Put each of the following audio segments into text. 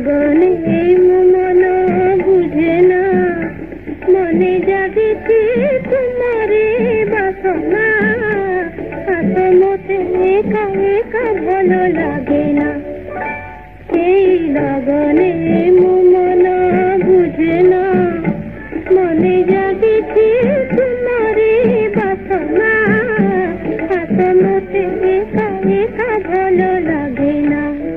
লগনে মন বুঝে না মনে জাগিছে তোমারে বাসনা মতে একা একা ভালো লাগে না এই লগনে মন বুঝে না মনে জাগিছে তোমারে বাসনা মতে একা একা ভালো লাগে না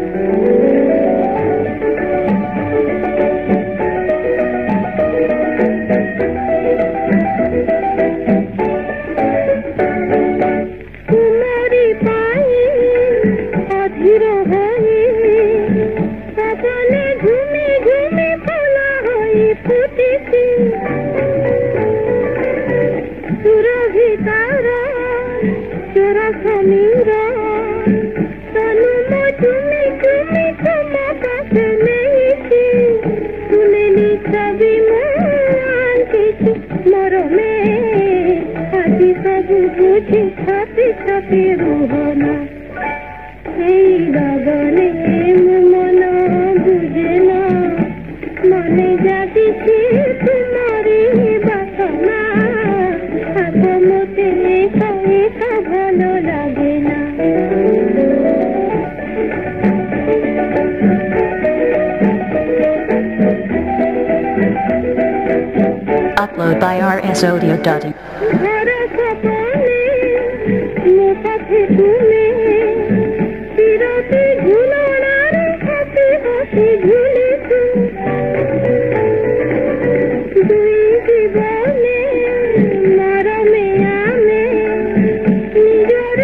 Upload by rsaudio.in.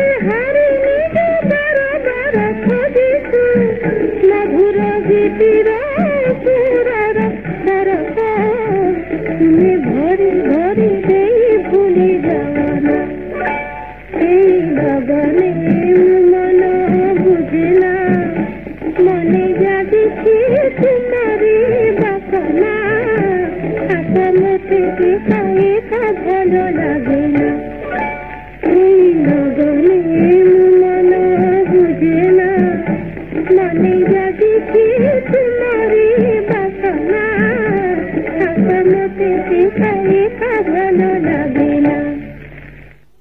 মধুর গীতির